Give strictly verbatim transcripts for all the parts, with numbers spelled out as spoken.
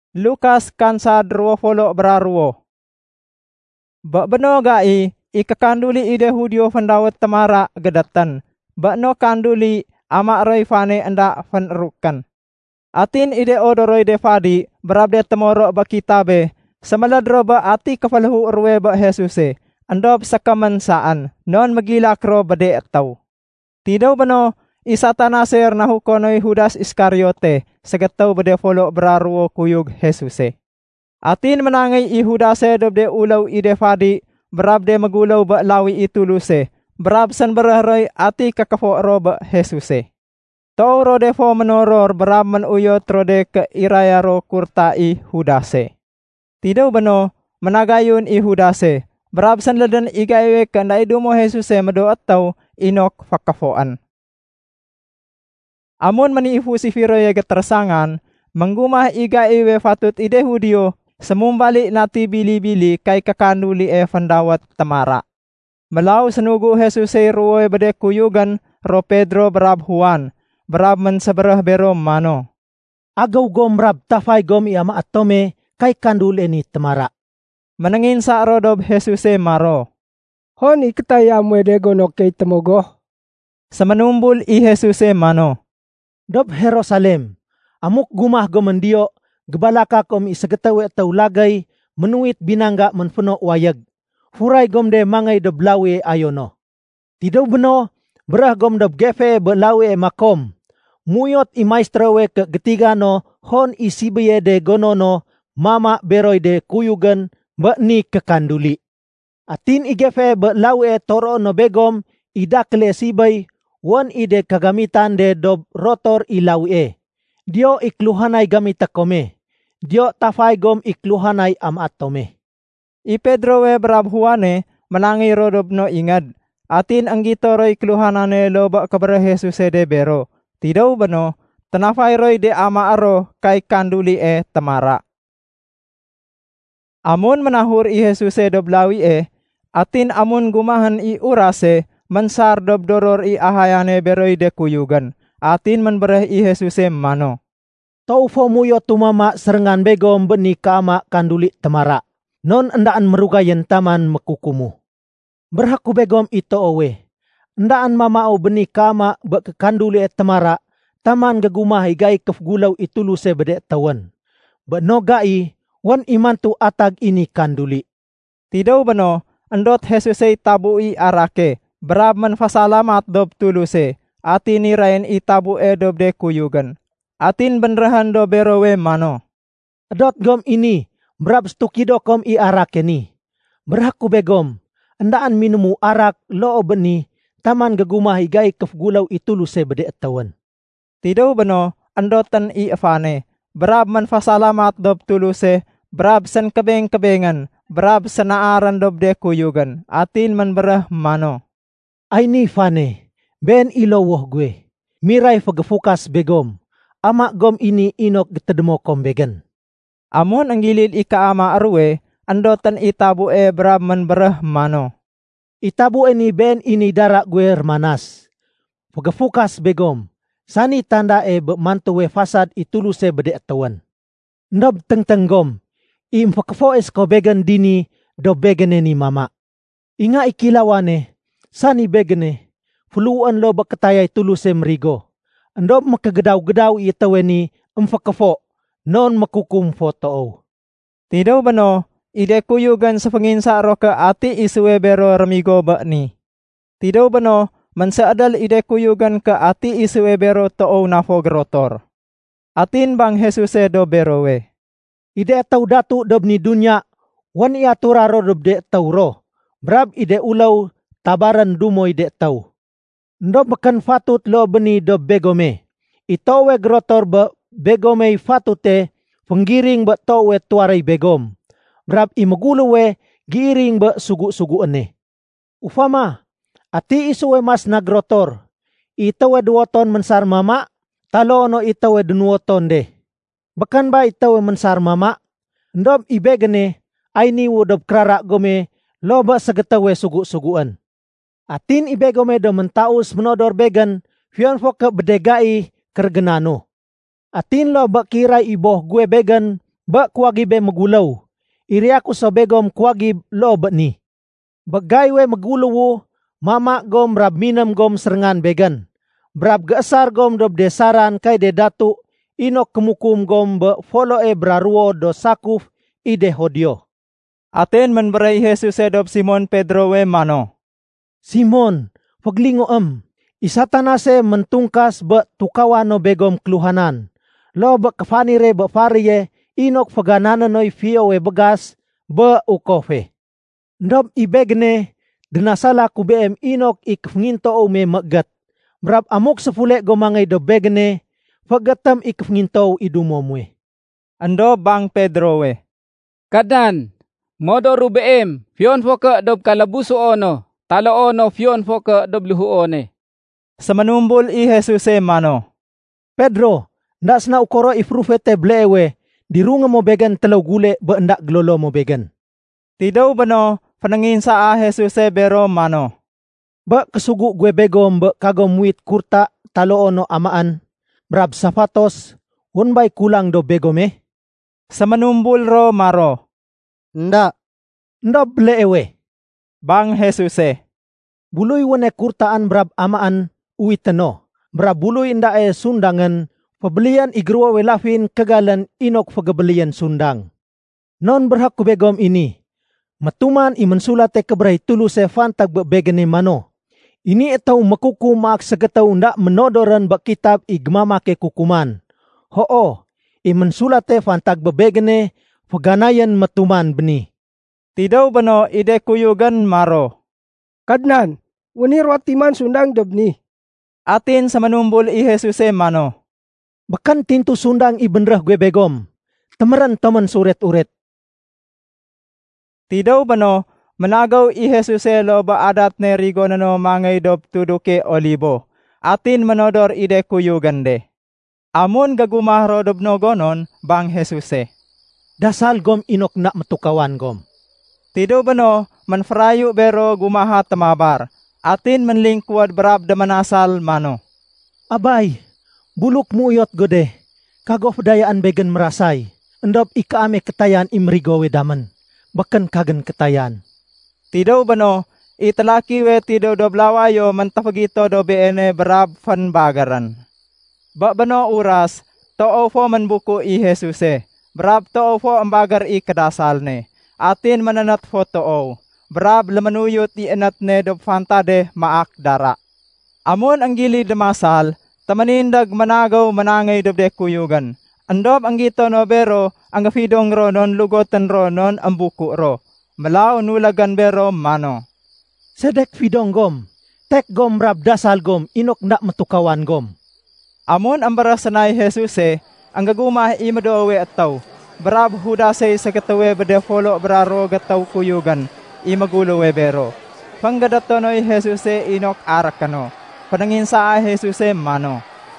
Lukas kansa dua puluh beraruo. Bak beno gai ikakanduli ide hudio pendawat temara gedatan. Bak no kanduli amak roy fane enda fenerukan. Atin ide odoroy de fadi berabde temorok bak kitabe. Semaladro ba ati kefalahu urwe bak Jesuse. Andob sakamansaan non megila kro bade tau. Tidau beno isatanasir nahukonoi Judas Iskariote segetau bade folok beraruo kuyug Jesuse. Atin menangai i Judase dobde ulau ide fadi berabde megulau bak lawi itu luse. Berabsen berahroy ati kakafo ro bak Jesuse. Tau rode fo menoror berab menuyot rode ke iraya ro kurta i Judase. Tidau beno menagayun i Judase. Berabsen leden igaiwe kandai dumo Jesuse medo atau inok fakafoan. Amun meniifu si Firoye ketersangan, menggumah iga iwe fatut ide hudio, semumbalik nati bili-bili kai kakanduli e vendawat temara. Melau senugu Jesuse ruwe bede kuyugan ro Pedro berab Juan, berab menseberah berom mano. Agaw gom rab tafay gom iama atome kai kanduli ni temara. Menengin sa rodob Jesuse maro. Hon ikataya mwede gonok kay temogo. Semenumbul i Jesuse mano. Dob Jerusalem, amuk gumah gomendio, gebalaka kom isagetawe tau lagay, menuit binangga menfeno wayag. Furay gom de mangai dob lawe ayono. Tidaw beno, berah gom dob gefe belawe makom. Muyot i maestrowe ke getigano, hon isibiye de gonono, mama beroy de kuyugan, bakni kekanduli. Atin i gefe belawe toro no begom, idakle sibay, wan ide kagamitan de dob rotor ilaw e. Dio ikluhanay gamita kome. Dio tafay gom ikluhanay am atome. I Pedro we berab Juane menangi rodob no ingad. Atin ang gitoro ikluhanane loba kabra Jesuse de bero. Tidau beno, tenafay roy de ama aro kay kanduli e temara. Amun menahur i Jesuse dob lawi e, atin amun gumahan i urase, mensar dob doror i ahayane beroy de kuyugan. Atin menbereh i Jesuse mano. Tau fo muyo tumama serengan begom beni kama kanduli temara. Non endaan merugayen taman mekukumu. Berhaku begom ito owe. Endaan mamao beni kama bek kanduli temara. Taman gegumah igai kefgulau ituluse bede tawan. Beno gai wan imantu atag ini kanduli. Tidau beno endot Jesuse tabui arake. Berab menfasalamat dob tuluse, atin nirain itabu e dob de kuyugan. Atin benrahan do berowe mano. Dot gom ini, berab stukido kom i arak ni. Berhaku begom, endaan minumu arak loo beni, taman gegumah igai kefgulau ituluse bede etawan. Tidau beno, endotan i afane. Berab menfasalamat dob tuluse, berab sen kebeng-kebengan, berab senaaran dob de kuyugan. Atin menberah mano. Ay ni fane, ben ilowoh gue. Miray fagafukas begom. Ama gom ini inok getedemo kom begen. Amun anggilid ika ama arwe, andotan itabu e berab menberah mano. Itabu ini ben ini darak gue hermanas. Fagafukas begom. Sani tanda e mantuwe fasad ituluse bede atawan. Ndob teng-teng gom. Im fagafoes ko begen dini do begene ni mama. Inga ikilawane. Sani begene, fuluan lo bakatayay tuluse merigo. Andob makagedaw-gedaw itaweni emfakafo, non makukum foto. Tidau beno, ide kuyugan sa panginsa ro ke ati isuwe bero remigo bakni. Tidau beno, mensaadal ide kuyugan ke ati isuwe bero too nafo gerotor. Atin bang Jesuse do berowe. Ide tau datu dob ni dunya, wan ia turaro dob de tau ro. Brab ide ulau, tabaran dumoy de tau. Ndo makan fatut lo beni do begome. Itowe grotor ba begome fatute, penggiring ba towe tuaray begom. Brab imaguluwe, giring ba sugu-sugu ane. Ufama, ati isuwe mas nagrotor. Itowe duoton mensar mama, talo no itowe dunuoton de. Bakan ba itowe mensar mama? Ndob ibegane, ay ni wodob krara gome, lo ba sagatawe sugu-suguan. Atin ibegome do mentaus menodor began, fion foke bedegai kergenano. Atin lo bakirai iboh gue began, Ba kuagi be magulaw. Iri ako sa begom kuagi lo ba ni. Bagay we magulawo, mama gom rab minam gom serengan began. Brab gaasar gom dob desaran kay de datu inok kemukum gom ba folo e braruo do sakuf ide hodyo. Atin menberai Jesus dob Simon Pedro we mano. Simon, paglingo am. Isatanase mentungkas ba tukawano begom keluhanan. Lo ba kafanire ba fariye inok fagananoy fio we begas ba ukofe. Ndob ibegne dinasala ku bem inok ikfnginto o me magat. Brab amok sefule gomangay do begne fagatam ikfnginto idumomwe. Ando bang Pedro we. Kadan, modo rubeem, fion foka dob kalabuso ono, talo ono fion foka dob luhu one. Sa manumbol i Jesus e mano. Pedro, ndas na ukoro ifrufete blewe, dirunga mo began talaw gule ba ndak glolo mo began. Tidaw bano, panangin sa a Jesus e bero mano. Ba kasugu gue begom ba kagomwit kurta talo ono amaan, brab sapatos, unbay kulang do begome. Sa manumbol ro maro. Nda, nda blewe. Bang Jesus e. Buloy wane kurtaan brab amaan uitano. Brab buloy nda e sundangan, pabelian igruwa welafin kagalan inok pagabelian sundang. Non berhak kubegom ini. Matuman imensulate kebray tuluse fantag bebegan ni mano. Ini etaw makukumak sagataw nda menodoran bak kitab igmamake kukuman. Hoo, imensulate fantag bebegan ni paganayan matuman beni. Tidaw bano ide kuyugan maro. Kadnan, wani rotiman sundang dobni. Atin sa manumbol i Jesus e mano. Bakan tintu sundang ibenrah gue begom. Temeran teman suret-uret. Tidaw bano, managaw i Jesus e lo ba adat ne rigo nano mangay dob tuduke olibo. Atin manodor ide kuyugan de. Amon gagumahro dob no gonon bang Jesus e. Dasal gom inok na matukawan gom. Tidaw bano, manfrayo bero gumaha tamabar. Atin manlingkwad brab da manasal mano. Abay, buluk muyot gode. Kagof dayaan began merasay. Endop ikaame ketayan imrigowe daman. Bakan kagan ketayan. Tidaw bano, italaki we tidaw do blawayo mantapagito do beene brab fan bagaran. Ba bano uras, too fo manbuko i Jesus e. Brab too fo ang bagar i kadasal ne. Atin mananat fo too. Brab lamanuyot i enat ne do fantade maak dara. Amon ang gili demasal, tamanindag managaw manangay do de kuyugan. Andob ang gito no bero, ang gafidong ro non lugotan ro non ang buko ro. Malaw nulagan bero mano. Sedek fidong gom. Tek gom rab dasal gom, inok na matukawan gom. Amon ang barasanay Jesus e, ang gagumah imadowe at tao. Brab hudasay sa katawe bade folo braro gataw kuyugan, imagulo we bero. Panggadatonoy Jesus e inok arak kano. Panangin sa a Jesus e mano.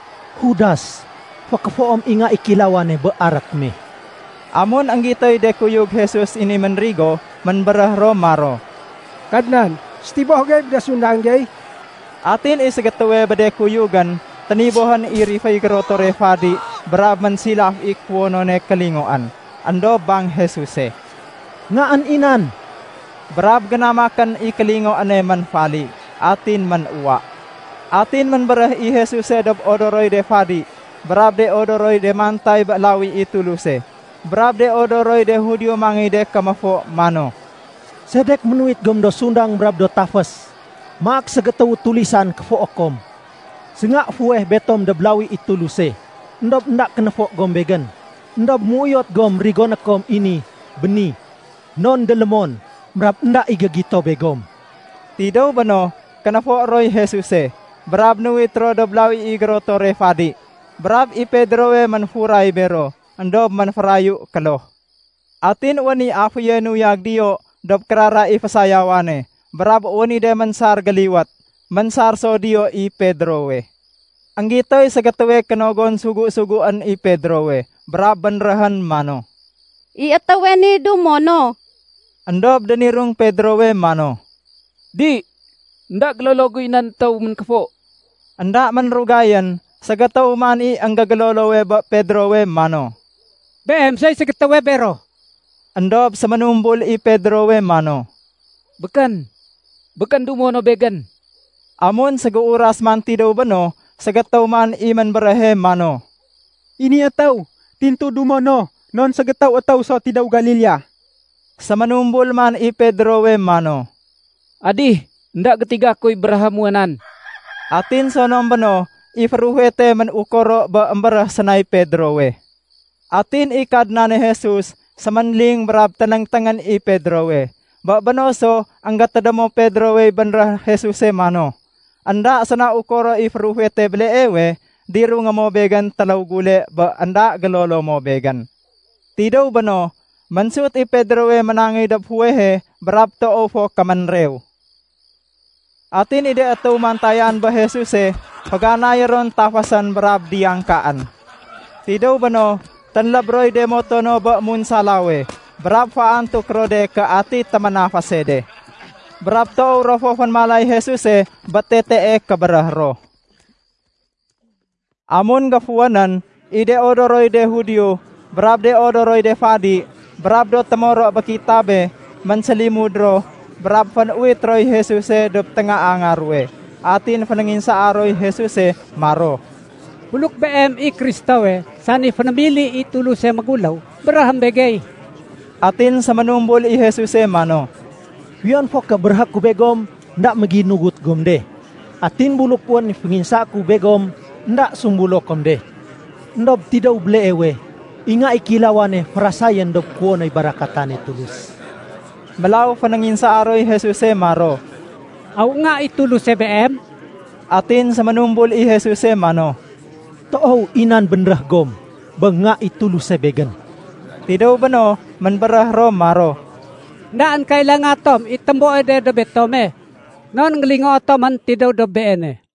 Hudas, pakafoom inga ikilawan e baarak me. Amon ang gitoy de kuyug Jesus ini manrigo, manbarah ro maro. Kadnan, stibo gay da sundang gay. Atin isagatawe bade kuyugan, tanibohan irifay grotore fadi, brab man silaf ikwono ne kalingoan. Ando bang Jesus e. Ngaan inan. Brab ganamakan ikalingoan e man fali, atin man uwa. Atin man barah i Jesus e dob odoroy de fadi, brab de odoroy de mantay balawi ituluse. Brab de odoroy de hudio mangi de kamafo mano. Sedek menuit gom do sundang brab do tafas. Maak sagataw tulisan kefo okom. Sengak fueh betom de balawi ituluse. Ndob ndak kenefo gom began. Ndob muyot gom rigonakom ini beni. Non de lemon, brab ndak igagito begom. Tidaw bano, kanafo roy Jesus e. Brab nuwitro do balawi igroto re fadi. Brab i Pedro e manfuray bero. Andob manfarayo kalo. Atin wani afuye nuyag diyo, dob krara ifasayawane. Brab wani de mansar galiwat. Mansar so diyo i Pedro e. Ang gitoy sa gatawe kanogon sugu-suguan i Pedro e. Brab banrahan mano. Iatawe ni dumono. Andob danirong Pedro e mano. Di, ndak lologoy nan taw man kafo. Anda man rugayan, sa gataw man i ang gagalolo e ba Pedro e mano. Beem say sagatawe bero. Andob sa manumbol i Pedro we mano. Bekan, bekan dumo no began. Amon sa guuras man ti daw bano, sagataw man iman barahe mano. Ini ataw, tinto dumono, non sagataw ataw sa tidaw Galilea. Sa manumbol man i Pedro we mano. Adi, ndak ketiga ko'y berahamuanan. Atin so nom bano, ifaruhete man ukoro ba ambarah sanay Pedro we. Atin ikad na ni Jesus, sa manling barab tanang tangan i Pedro we. Ba banoso, ang gatada mo Pedro we banra Jesus e mano. Anda sana ukoro ifaruhete ble ewe, diru nga mo began talaw gule ba anda galolo mo began. Tidaw bano, mansut i Pedro we manangay daphuehe, barab to ofo kamanrew. Atin ide ataw mantayan ba Jesus e, paganayaron tapasan barab diangkaan. Tidaw bano, tanlabroy de motono ba mun salawe, barab faan tukrode ka ati tamanafasede. Barab to rofofan malay Jesus e, batete e kabarahro. Amun gafuanan, ide odoroy de Hudio, barab de odoroy de Fadi, barab do tamoro bakitabe, mansalimudro, barab fan uitroy Jesus e dop tanga angarwe. Atin fanangin sa aroy Jesus e maro. Bulok beem i Kristo eh, sani fanamili itulo sa magulaw, beraham begay. Atin sa manumbol i Jesus e mano. Wiyon fo ka berhak ku begom, ndak maginugut gomde. Atin bulok puan ni penginsa ku begom, ndak sumbulo komde. Ndob tidaw ble ewe, inga ikilawane farasayan dob kuon ay barakatane tulus. Malaw fanangin sa aroy Jesus e maro. Aw nga itulo sa beem? Atin sa manumbol i Jesus e mano. Toow inan benrah gom, bang nga itulo sa began. Tidaw bano, manbarah ro maro. Naan kailang atom, itambo ede do betome. Non nglingo atom man tidaw do beene.